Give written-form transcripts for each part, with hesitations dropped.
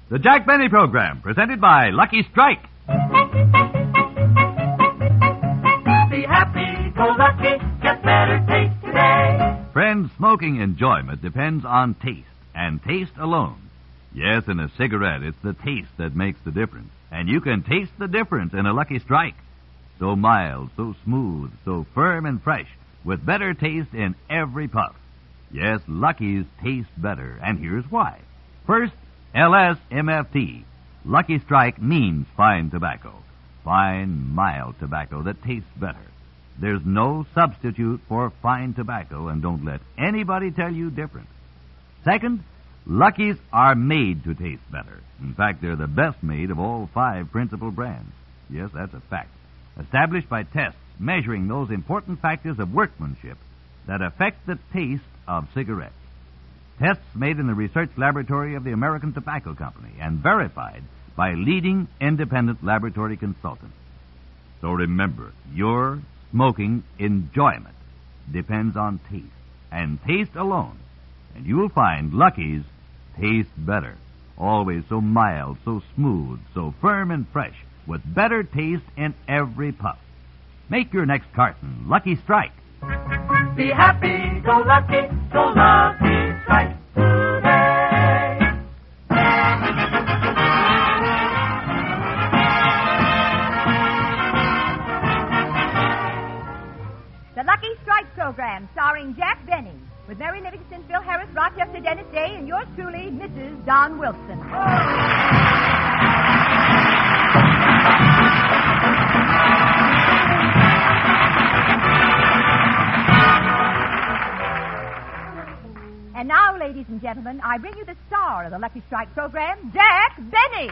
The Jack Benny Program, presented by Lucky Strike. Be happy, go lucky, get better taste today. Friends, smoking enjoyment depends on taste, and taste alone. Yes, in a cigarette, it's the taste that makes the difference. And you can taste the difference in a Lucky Strike. So mild, so smooth, so firm and fresh, with better taste in every puff. Yes, Lucky's taste better, and here's why. First, LSMFT. Lucky Strike means fine tobacco. Fine, mild tobacco that tastes better. There's no substitute for fine tobacco, and don't let anybody tell you different. Second, Lucky's are made to taste better. In fact, they're the best made of all 5 principal brands. Yes, that's a fact. Established by tests measuring those important factors of workmanship that affect the taste of cigarettes. Tests made in the research laboratory of the American Tobacco Company and verified by leading independent laboratory consultants. So remember, your smoking enjoyment depends on taste, and taste alone. And you'll find Lucky's taste better. Always so mild, so smooth, so firm and fresh, with better taste in every puff. Make your next carton Lucky Strike. Be happy, go lucky strike today. The Lucky Strike Program, starring Jack Benny, with Mary Livingston, Phil Harris, Rochester, Dennis Day, and yours truly, Mrs. Don Wilson. And now, ladies and gentlemen, I bring you the star of the Lucky Strike Program, Jack Benny.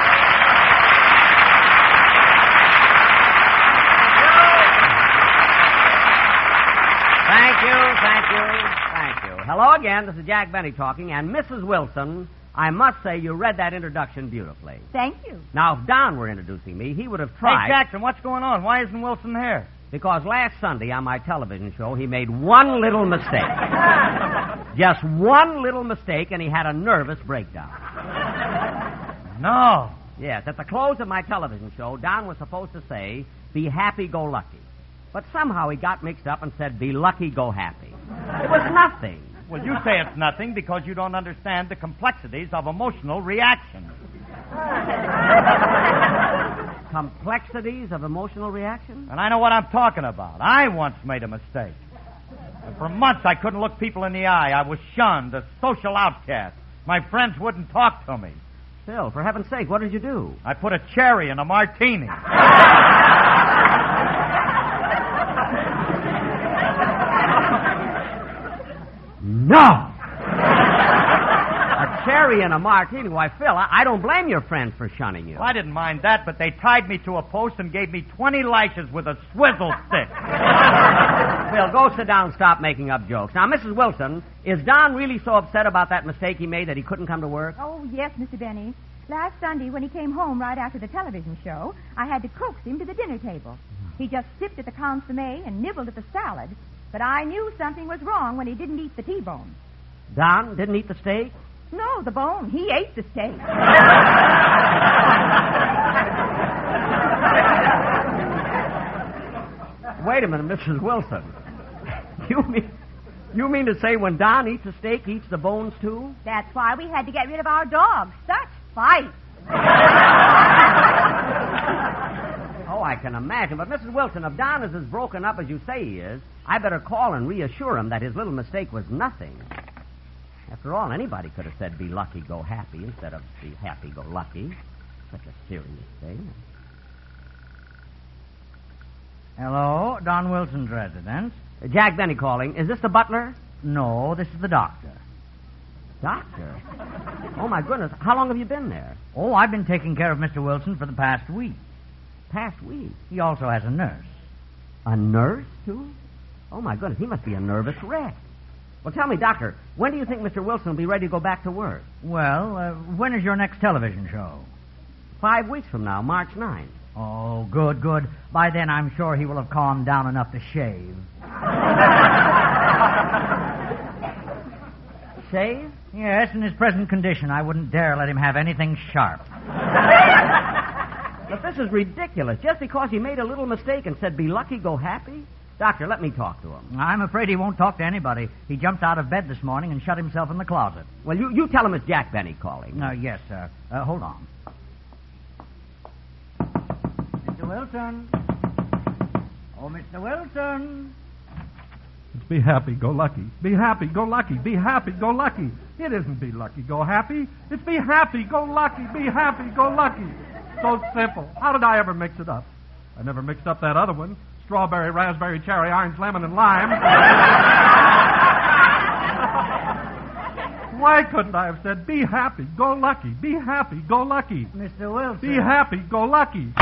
Thank you. Hello again, this is Jack Benny talking, and Mrs. Wilson, I must say you read that introduction beautifully. Thank you. Now, if Don were introducing me, he would have tried... Hey, Jackson, what's going on? Why isn't Wilson here? Because last Sunday on my television show, he made one little mistake. Just one little mistake, and he had a nervous breakdown. No. Yes, at the close of my television show, Don was supposed to say, be happy-go-lucky. But somehow he got mixed up and said, be lucky-go-happy. It was nothing. Well, you say it's nothing because you don't understand the complexities of emotional reaction. Complexities of emotional reaction? And I know what I'm talking about. I once made a mistake. And for months I couldn't look people in the eye. I was shunned, a social outcast. My friends wouldn't talk to me. Phil, for heaven's sake, what did you do? I put a cherry in a martini. No! A cherry and a martini. Why, Phil, I don't blame your friends for shunning you. Well, I didn't mind that, but they tied me to a post and gave me 20 lashes with a swizzle stick. Phil, go sit down and stop making up jokes. Now, Mrs. Wilson, is Don really so upset about that mistake he made that he couldn't come to work? Oh, yes, Mr. Benny. Last Sunday, when he came home right after the television show, I had to coax him to the dinner table. He just sipped at the consommé and nibbled at the salad, but I knew something was wrong when he didn't eat the T-bone. Don didn't eat the steak? No, the bone. He ate the steak. Wait a minute, Mrs. Wilson. You mean to say when Don eats a steak, he eats the bones too? That's why we had to get rid of our dog. Such fights. Oh, I can imagine. But, Mrs. Wilson, if Don is as broken up as you say he is, I better call and reassure him that his little mistake was nothing. After all, anybody could have said, be lucky, go happy, instead of be happy, go lucky. Such a serious thing. Hello, Don Wilson's residence. Jack Benny calling. Is this the butler? No, this is the doctor. Doctor? Oh, my goodness. How long have you been there? Oh, I've been taking care of Mr. Wilson for the past week. Past week? He also has a nurse. A nurse, too? Oh, my goodness. He must be a nervous wreck. Well, tell me, Doctor, when do you think Mr. Wilson will be ready to go back to work? Well, when is your next television show? 5 weeks from now, March 9th. Oh, good. By then, I'm sure he will have calmed down enough to shave. shave? Yes, in his present condition, I wouldn't dare let him have anything sharp. But this is ridiculous. Just because he made a little mistake and said, be lucky, go happy? Doctor, let me talk to him. I'm afraid he won't talk to anybody. He jumped out of bed this morning and shut himself in the closet. Well, you tell him it's Jack Benny calling. Yes, sir. Hold on. Mr. Wilson. Oh, Mr. Wilson. It's be happy, go lucky. Be happy, go lucky. Be happy, go lucky. It isn't be lucky, go happy. It's be happy, go lucky. Be happy, go lucky. So simple. How did I ever mix it up? I never mixed up that other one. Strawberry, raspberry, cherry, orange, lemon, and lime. Why couldn't I have said, be happy, go lucky. Be happy, go lucky. Mr. Wilson. Be happy, go lucky.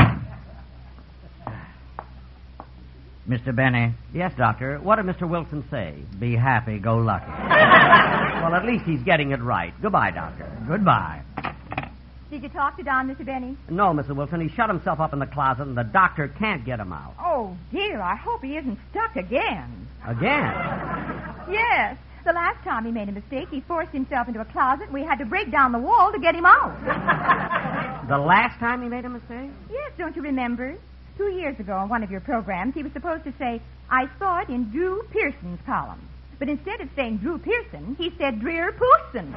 Mr. Benny. Yes, Doctor. What did Mr. Wilson say? Be happy, go lucky. Well, at least he's getting it right. Goodbye, Doctor. Goodbye. Did you talk to Don, Mr. Benny? No, Mr. Wilson. He shut himself up in the closet, and the doctor can't get him out. Oh, dear, I hope he isn't stuck again. Again? Yes. The last time he made a mistake, he forced himself into a closet, and we had to break down the wall to get him out. The last time he made a mistake? Yes, don't you remember? 2 years ago on one of your programs, he was supposed to say, I saw it in Drew Pearson's column. But instead of saying Drew Pearson, he said Dreer Poosson.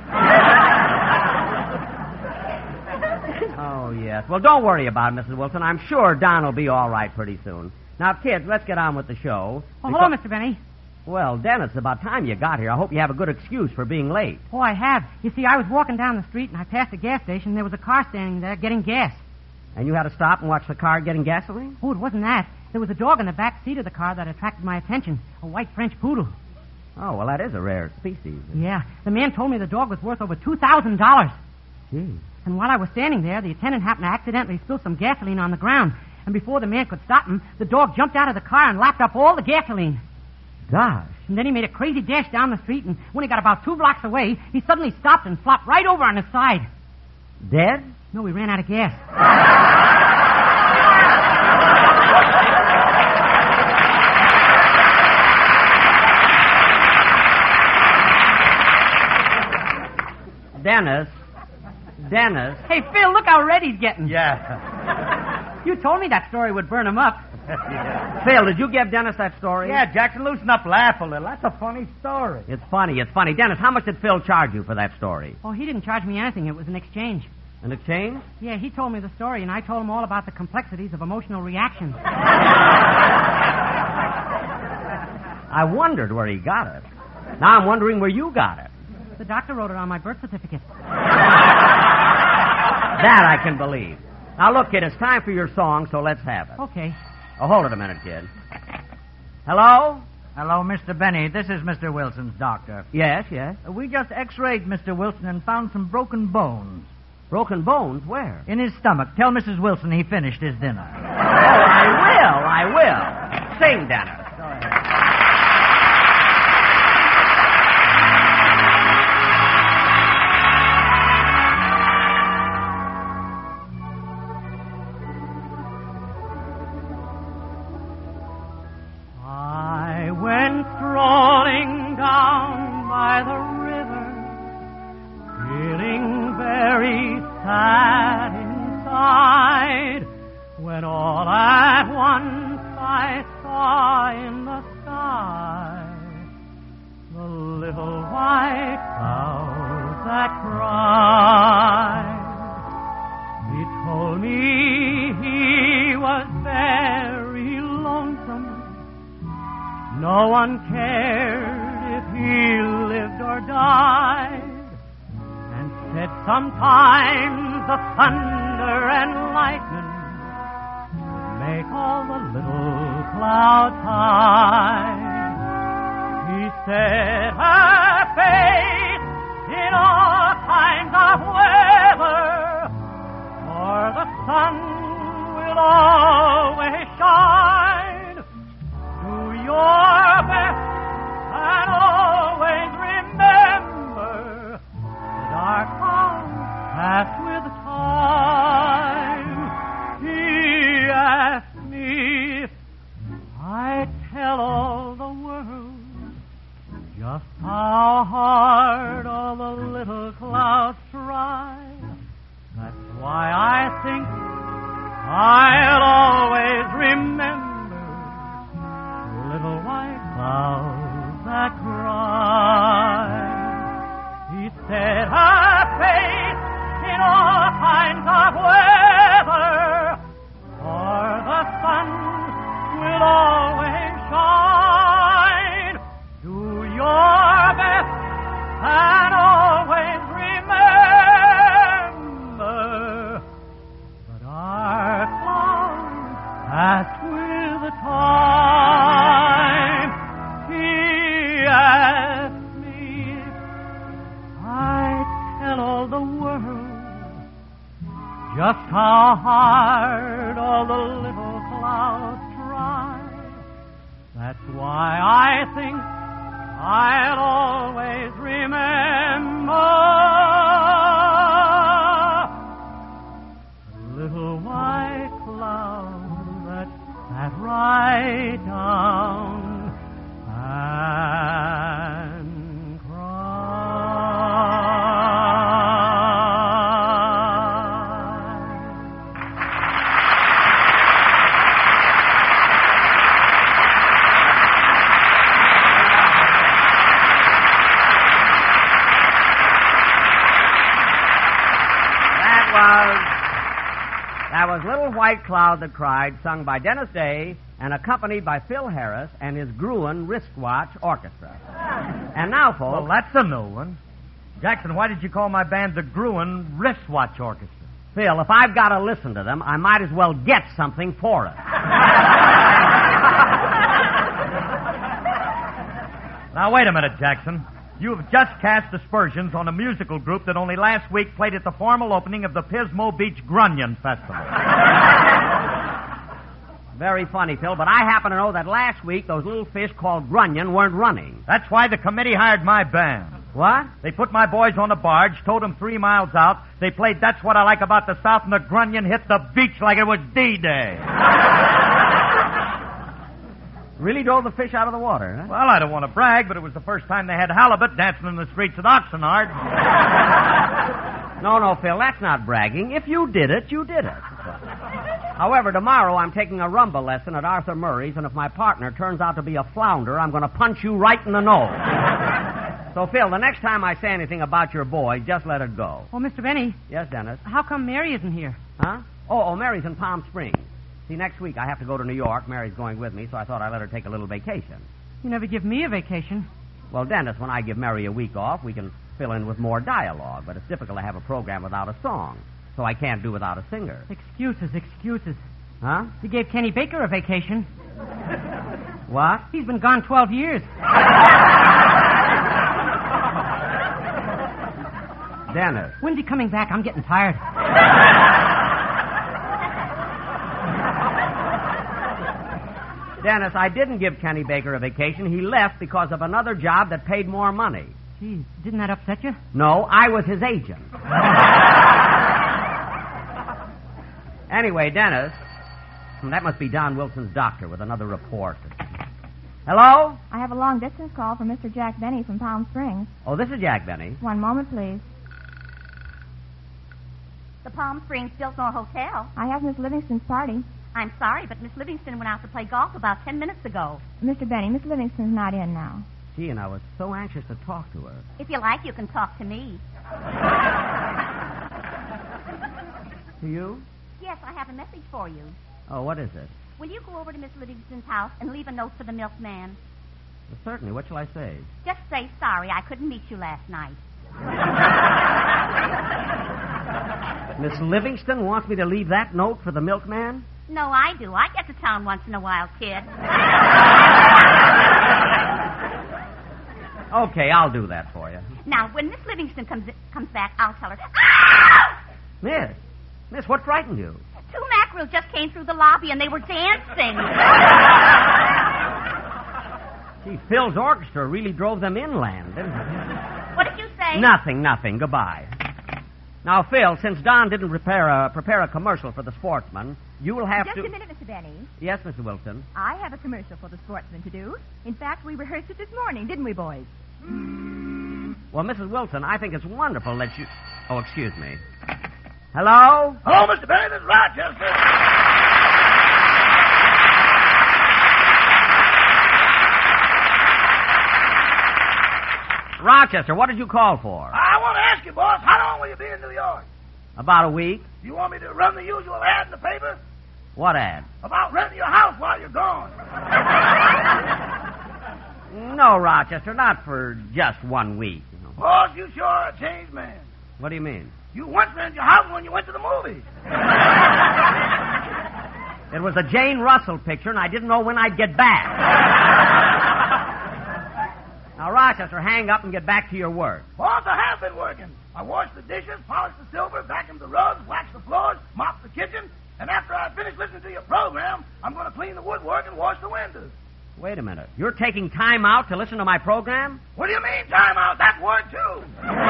Oh, yes. Well, don't worry about it, Mrs. Wilson. I'm sure Don will be all right pretty soon. Now, kids, let's get on with the show. Oh, hello, Mr. Benny. Well, Dennis, it's about time you got here. I hope you have a good excuse for being late. Oh, I have. You see, I was walking down the street, and I passed a gas station, and there was a car standing there getting gas. And you had to stop and watch the car getting gasoline? Oh, it wasn't that. There was a dog in the back seat of the car that attracted my attention. A white French poodle. Oh, well, that is a rare species. Yeah. The man told me the dog was worth over $2,000. Gee. And while I was standing there, the attendant happened to accidentally spill some gasoline on the ground. And before the man could stop him, the dog jumped out of the car and lapped up all the gasoline. Gosh. And then he made a crazy dash down the street, and when he got about 2 blocks away, he suddenly stopped and flopped right over on his side. Dead? No, he ran out of gas. Dennis. Hey, Phil, look how red he's getting. Yeah. You told me that story would burn him up. Phil, did you give Dennis that story? Yeah, Jackson, loosen up, laugh a little. That's a funny story. It's funny. Dennis, how much did Phil charge you for that story? Oh, he didn't charge me anything. It was an exchange. An exchange? Yeah, he told me the story, and I told him all about the complexities of emotional reactions. I wondered where he got it. Now I'm wondering where you got it. The doctor wrote it on my birth certificate. That I can believe. Now, look, kid, it's time for your song, so let's have it. Okay. Oh, hold it a minute, kid. Hello? Hello, Mr. Benny. This is Mr. Wilson's doctor. Yes. We just x-rayed Mr. Wilson and found some broken bones. Broken bones? Where? In his stomach. Tell Mrs. Wilson he finished his dinner. Oh, I will. Sing, Dennis. Go ahead. I went strolling down by the river, feeling very sad inside, when all at once I saw in the sky the little white clouds that cried. He told me he was very lonesome. No one cared if he lived or died, and said sometimes the thunder and lightning make all the little clouds hide. He said her face in all kinds of weather, for the sun will always shine. Do your best and always remember the dark hours pass with time. He asked me if I'd tell all the world just how why I think I'll always remember little white clouds that cry. He said her face in all kinds of weather, for the sun will always shine. Do your best and always remember that our clouds pass with the time. He asked me if I'd tell all the world just how hard all the little clouds try. That's why I think I'll always remember the little white cloud that sat right down and That was Little White Cloud That Cried, sung by Dennis Day and accompanied by Phil Harris and his Gruen Wristwatch Orchestra. And now, folks... Well, that's a new one. Jackson, why did you call my band the Gruen Wristwatch Orchestra? Phil, if I've got to listen to them, I might as well get something for it. Now, wait a minute, Jackson. You have just cast aspersions on a musical group that only last week played at the formal opening of the Pismo Beach Grunion Festival. Very funny, Phil, but I happen to know that last week those little fish called Grunion weren't running. That's why the committee hired my band. What? They put my boys on a barge, towed them 3 miles out. They played That's What I Like About the South, and the Grunion hit the beach like it was D-Day. Really drove the fish out of the water, huh? Well, I don't want to brag, but it was the first time they had halibut dancing in the streets of Oxnard. No, Phil, that's not bragging. If you did it, you did it. However, tomorrow I'm taking a rumba lesson at Arthur Murray's, and if my partner turns out to be a flounder, I'm going to punch you right in the nose. So, Phil, the next time I say anything about your boy, just let it go. Oh, Mr. Benny. Yes, Dennis? How come Mary isn't here? Huh? Oh, Mary's in Palm Springs. See, next week I have to go to New York. Mary's going with me, so I thought I'd let her take a little vacation. You never give me a vacation. Well, Dennis, when I give Mary a week off, we can fill in with more dialogue, but it's difficult to have a program without a song, so I can't do without a singer. Excuses. Huh? You gave Kenny Baker a vacation. What? He's been gone 12 years. Dennis. When's he coming back? I'm getting tired. Dennis, I didn't give Kenny Baker a vacation. He left because of another job that paid more money. Gee, didn't that upset you? No, I was his agent. Anyway, Dennis, that must be Don Wilson's doctor with another report. Hello? I have a long-distance call from Mr. Jack Benny from Palm Springs. Oh, this is Jack Benny. One moment, please. The Palm Springs Biltmore Hotel. I have Miss Livingston's party. I'm sorry, but Miss Livingston went out to play golf about 10 minutes ago. Mr. Benny, Miss Livingston's not in now. Gee, and I was so anxious to talk to her. If you like, you can talk to me. To you? Yes, I have a message for you. Oh, what is it? Will you go over to Miss Livingston's house and leave a note for the milkman? Well, certainly. What shall I say? Just say sorry I couldn't meet you last night. Miss Livingston wants me to leave that note for the milkman? No, I do. I get to town once in a while, kid. Okay, I'll do that for you. Now, when Miss Livingston comes back, I'll tell her. Miss, what frightened you? 2 mackerel just came through the lobby and they were dancing. Gee, Phil's orchestra really drove them inland, didn't it? What did you say? Nothing. Goodbye. Now, Phil, since Don didn't prepare a commercial for the Sportsman, you will have Just to... a minute, Mr. Benny. Yes, Mr. Wilson. I have a commercial for the Sportsman to do. In fact, we rehearsed it this morning, didn't we, boys? Well, Mrs. Wilson, I think it's wonderful that you... Oh, excuse me. Hello? Hello, Mr. Benny. This is Rochester. Rochester, what did you call for? I want to ask you, boss, how long will you be in New York? About a week. You want me to run the usual ad in the paper? What ad? About renting your house while you're gone. No, Rochester, not for just 1 week. Boss, you sure are a changed man. What do you mean? You once rented your house when you went to the movies. It was a Jane Russell picture, and I didn't know when I'd get back. Now, Rochester, hang up and get back to your work. Boss, I have been working. I washed the dishes, polished the silver, vacuumed the rugs, waxed the floors, mopped the kitchen, and after I finish listening to your program, I'm going to clean the woodwork and wash the windows. Wait a minute. You're taking time out to listen to my program? What do you mean, time out? That word, too.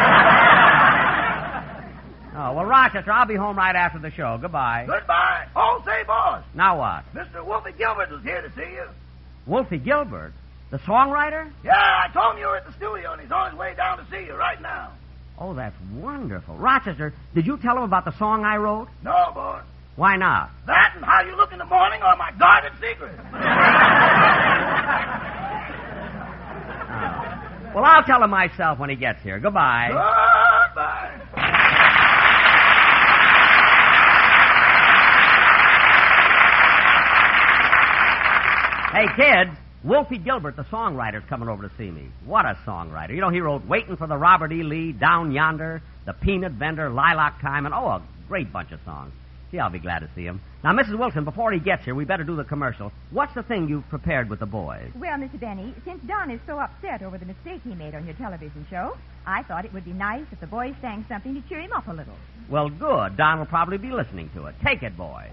Oh, well, Rochester, I'll be home right after the show. Goodbye. Goodbye. Oh, say, boss. Now what? Mr. Wolfie Gilbert was here to see you. Wolfie Gilbert? The songwriter? Yeah, I told him you were at the studio, and he's on his way down to see you right now. Oh, that's wonderful. Rochester, did you tell him about the song I wrote? No, boss. Why not? That and how you look in the morning are my guarded secrets. Oh. Well, I'll tell him myself when he gets here. Goodbye. Goodbye. Hey, kids, Wolfie Gilbert, the songwriter's coming over to see me. What a songwriter. You know, he wrote Waiting for the Robert E. Lee, Down Yonder, The Peanut Vendor, Lilac Time, and, a great bunch of songs. Gee, I'll be glad to see him. Now, Mrs. Wilson, before he gets here, we better do the commercial. What's the thing you've prepared with the boys? Well, Mr. Benny, since Don is so upset over the mistake he made on your television show, I thought it would be nice if the boys sang something to cheer him up a little. Well, good. Don will probably be listening to it. Take it, boys.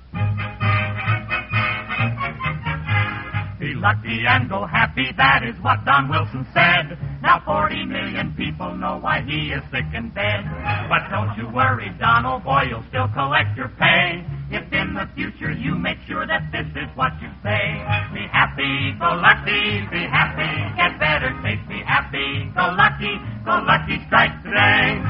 Be lucky and go happy, that is what Don Wilson said. Now 40 million people know why he is sick and dead. But don't you worry, Don, old boy, you'll still collect your pay. If in the future you make sure that this is what you say. Be happy, go lucky, be happy, get better, taste, be happy, go lucky strike today.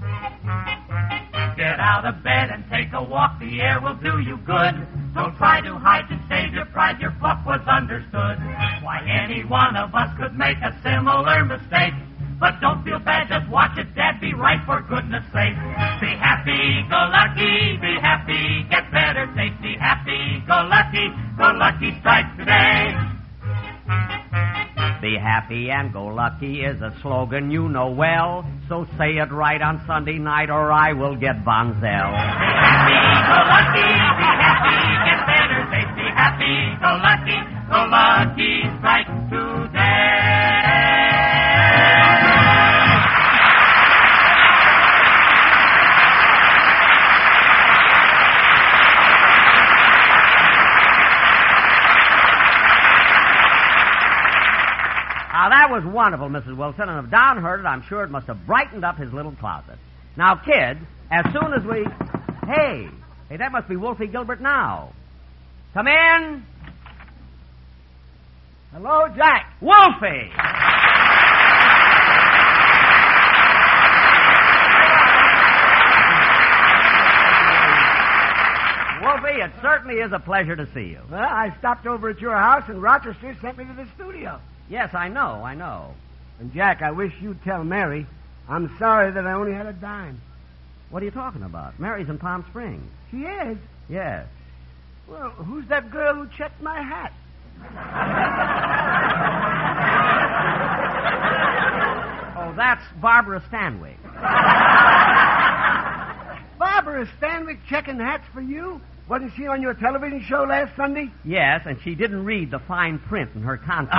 Get out of bed and take a walk, the air will do you good. Don't try to hide to save your pride, your pluck was understood. Why, any one of us could make a similar mistake. But don't feel bad, just watch it, Dad, be right for goodness sake. Be happy, go happy, get better, taste, be happy, go lucky strike today. Be happy and go lucky is a slogan you know well, so say it right on Sunday night or I will get Bonzel. Be happy, go happy, get better, taste, be happy, go lucky strike today. Now, that was wonderful, Mrs. Wilson, and if Don heard it, I'm sure it must have brightened up his little closet. Now, kids, as soon as we... Hey, that must be Wolfie Gilbert now. Come in. Hello, Jack. Wolfie! Wolfie, it certainly is a pleasure to see you. Well, I stopped over at your house, and Rochester sent me to the studio. Yes, I know. And, Jack, I wish you'd tell Mary I'm sorry that I only had a dime. What are you talking about? Mary's in Palm Springs. She is? Yes. Well, who's that girl who checked my hat? Oh, that's Barbara Stanwyck. Barbara Stanwyck checking hats for you? Wasn't she on your television show last Sunday? Yes, and she didn't read the fine print in her contract.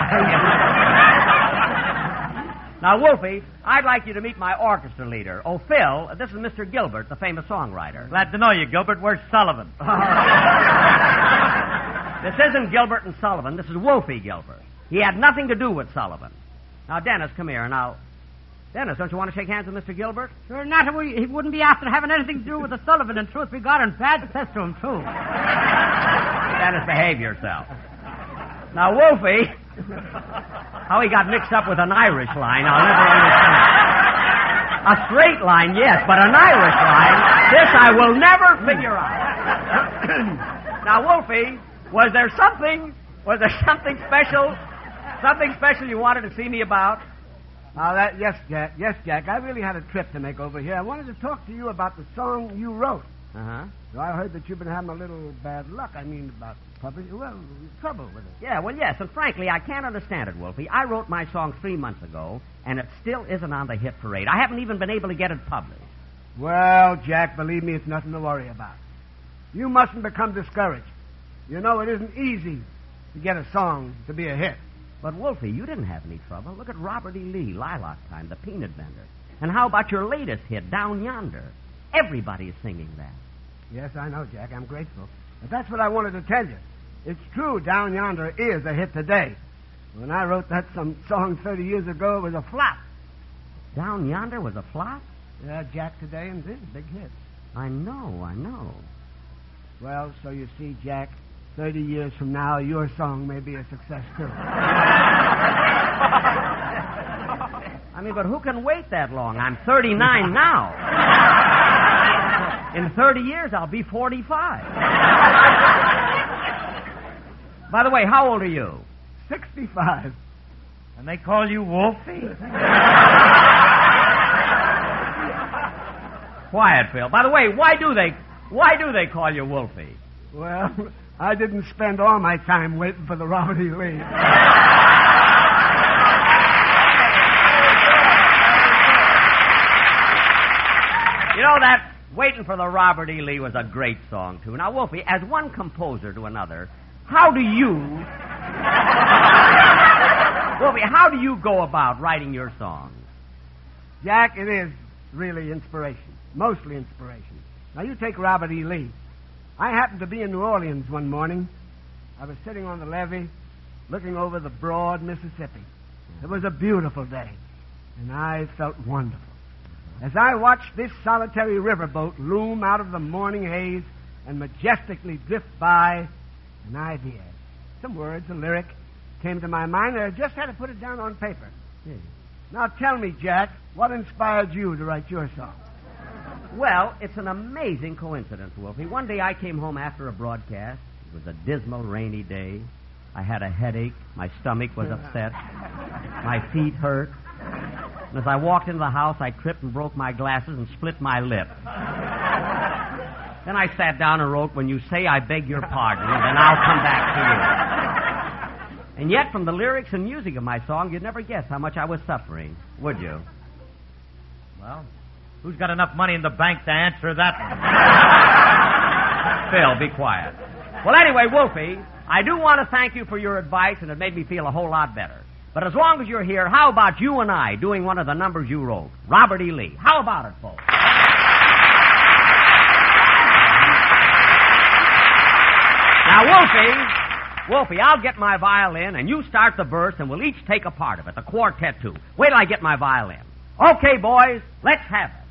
Now, Wolfie, I'd like you to meet my orchestra leader. Oh, Phil, this is Mr. Gilbert, the famous songwriter. Glad to know you, Gilbert. Where's Sullivan? This isn't Gilbert and Sullivan. This is Wolfie Gilbert. He had nothing to do with Sullivan. Now, Dennis, come here. Now, Dennis, don't you want to shake hands with Mr. Gilbert? Sure not. He wouldn't be after having anything to do with the Sullivan. In truth, we got in bad cess to him, too. Dennis, behave yourself. Now, Wolfie, how he got mixed up with an Irish line, I'll never understand. A straight line, yes, but an Irish line, this I will never figure out. Now, Wolfie, was there something special you wanted to see me about? Yes, Jack. I really had a trip to make over here. I wanted to talk to you about the song you wrote. Uh-huh. So I heard that you've been having a little bad luck. I mean, about trouble with it. Yeah, well, yes, and frankly, I can't understand it, Wolfie. I wrote my song 3 months ago, and it still isn't on the hit parade. I haven't even been able to get it published. Well, Jack, believe me, it's nothing to worry about. You mustn't become discouraged. You know, it isn't easy to get a song to be a hit. But, Wolfie, you didn't have any trouble. Look at Robert E. Lee, Lilac Time, The Peanut Vendor. And how about your latest hit, Down Yonder? Everybody is singing that. Yes, I know, Jack. I'm grateful. But that's what I wanted to tell you. It's true, Down Yonder is a hit today. When I wrote that song 30 years ago, it was a flop. Down Yonder was a flop? Yeah, Jack today and this big hit. I know. Well, so you see, Jack, 30 years from now, your song may be a success, too. I mean, but who can wait that long? I'm 39 now. In 30 years, I'll be 45. By the way, how old are you? 65. And they call you Wolfie? Quiet, Phil. By the way, why do they call you Wolfie? Well, I didn't spend all my time waiting for the Robert E. Lee. You know, that Waiting for the Robert E. Lee was a great song, too. Now, Wolfie, as one composer to another, how do you go about writing your songs? Jack, it is really inspiration. Mostly inspiration. Now, you take Robert E. Lee. I happened to be in New Orleans one morning. I was sitting on the levee, looking over the broad Mississippi. It was a beautiful day, and I felt wonderful. As I watched this solitary riverboat loom out of the morning haze and majestically drift by, an idea, some words, a lyric, came to my mind, and I just had to put it down on paper. Yeah. Now tell me, Jack, what inspired you to write your song? Well, it's an amazing coincidence, Wolfie. One day I came home after a broadcast. It was a dismal, rainy day. I had a headache. My stomach was upset. My feet hurt. And as I walked into the house, I tripped and broke my glasses and split my lip. Then I sat down and wrote, "When you say I beg your pardon, then I'll come back to you." And yet, from the lyrics and music of my song, you'd never guess how much I was suffering, would you? Well, who's got enough money in the bank to answer that? Phil, be quiet. Well, anyway, Wolfie, I do want to thank you for your advice, and it made me feel a whole lot better. But as long as you're here, how about you and I doing one of the numbers you wrote? Robert E. Lee. How about it, folks? Now, Wolfie, I'll get my violin, and you start the verse, and we'll each take a part of it, the quartet, too. Wait till I get my violin. Okay, boys, let's have it.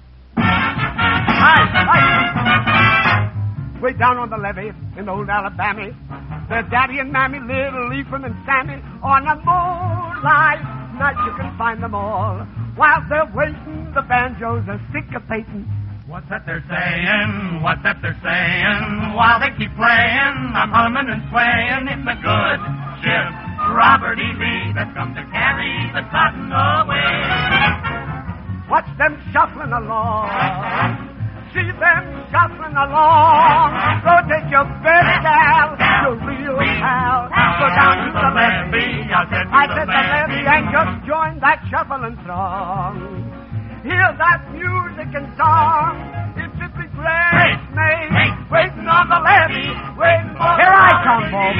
Way down on the levee in old Alabama, there's Daddy and Mammy, little Ephraim and Sammy. On a moonlight night you can find them all. While they're waiting, the banjos are syncopating. What's that they're saying? What's that they're saying? While they keep playing, I'm humming and swaying. It's a good ship, Robert E. Lee, that's come to carry the cotton away. Watch them shuffling along. See them shuffling along. Go take your best gal, your real pal. Go down to the levee. I said the levee and just join that shuffling throng. Hear that music and song. It's simply great, mate. Waiting on the levee, waiting for Here I come, folks.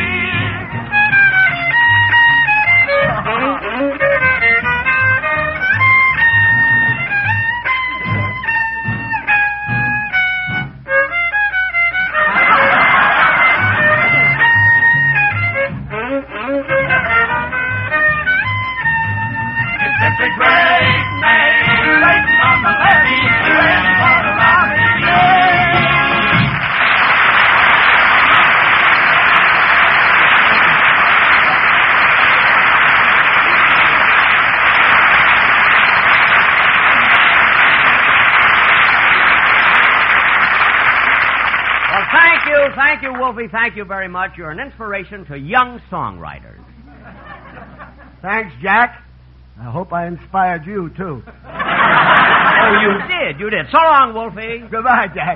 Great name, waiting on the levee, waiting for the Robert E. Lee. Thank you, Wolfie. Thank you very much. You're an inspiration to young songwriters. Thanks, Jack. I hope I inspired you, too. Oh, you did. So long, Wolfie. Goodbye, Jack.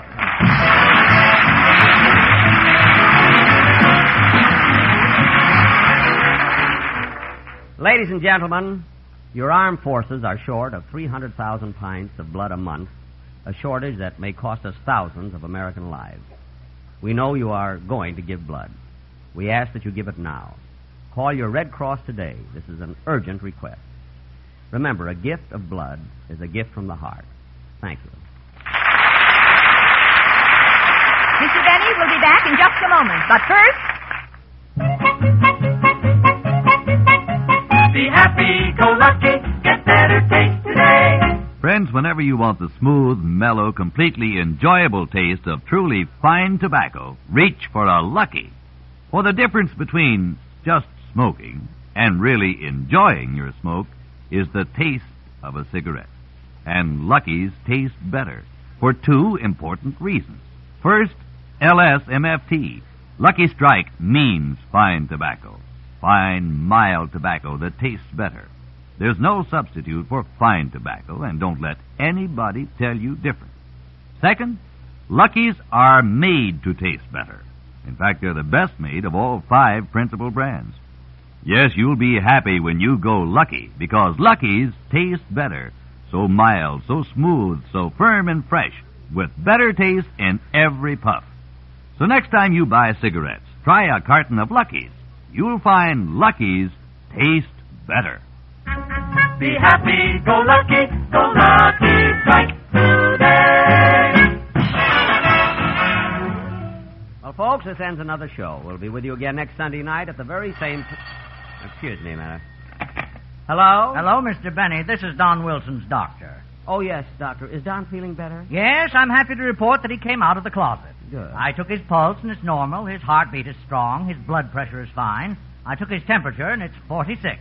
Ladies and gentlemen, your armed forces are short of 300,000 pints of blood a month, a shortage that may cost us thousands of American lives. We know you are going to give blood. We ask that you give it now. Call your Red Cross today. This is an urgent request. Remember, a gift of blood is a gift from the heart. Thank you. Mr. Benny will be back in just a moment. But first... Be happy, go lucky, get better taste today. Friends, whenever you want the smooth, mellow, completely enjoyable taste of truly fine tobacco, reach for a Lucky. For the difference between just smoking and really enjoying your smoke is the taste of a cigarette. And Lucky's taste better for two important reasons. First, LSMFT. Lucky Strike means fine tobacco. Fine, mild tobacco that tastes better. There's no substitute for fine tobacco, and don't let anybody tell you different. Second, Lucky's are made to taste better. In fact, they're the best made of all 5 principal brands. Yes, you'll be happy when you go Lucky, because Lucky's taste better. So mild, so smooth, so firm and fresh, with better taste in every puff. So next time you buy cigarettes, try a carton of Lucky's. You'll find Lucky's taste better. Be happy, go lucky strike today. Well, folks, this ends another show. We'll be with you again next Sunday night at the very same... Excuse me a minute. Hello? Hello, Mr. Benny. This is Don Wilson's doctor. Oh, yes, Doctor. Is Don feeling better? Yes, I'm happy to report that he came out of the closet. Good. I took his pulse, and it's normal. His heartbeat is strong. His blood pressure is fine. I took his temperature, and it's 46.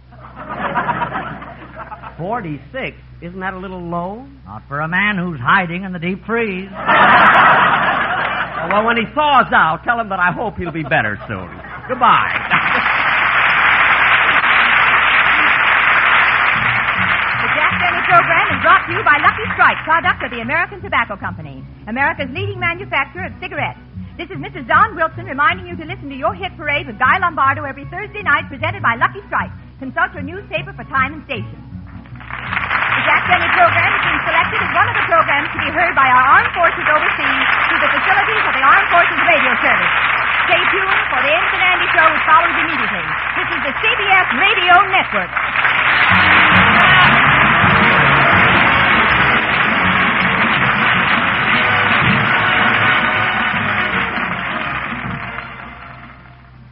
46? Isn't that a little low? Not for a man who's hiding in the deep freeze. Well, when he thaws out, tell him that I hope he'll be better soon. Goodbye. The Jack Benny program is brought to you by Lucky Strike, product of the American Tobacco Company, America's leading manufacturer of cigarettes. This is Mrs. Don Wilson reminding you to listen to your hit parade with Guy Lombardo every Thursday night, presented by Lucky Strike. Consult your newspaper for time and station. The Jack Benny program has been selected as one of the programs to be heard by our armed forces overseas through the facilities of the Armed Forces Radio Service. Stay tuned for the Ensign Andy Show, which follows immediately. This is the CBS Radio Network.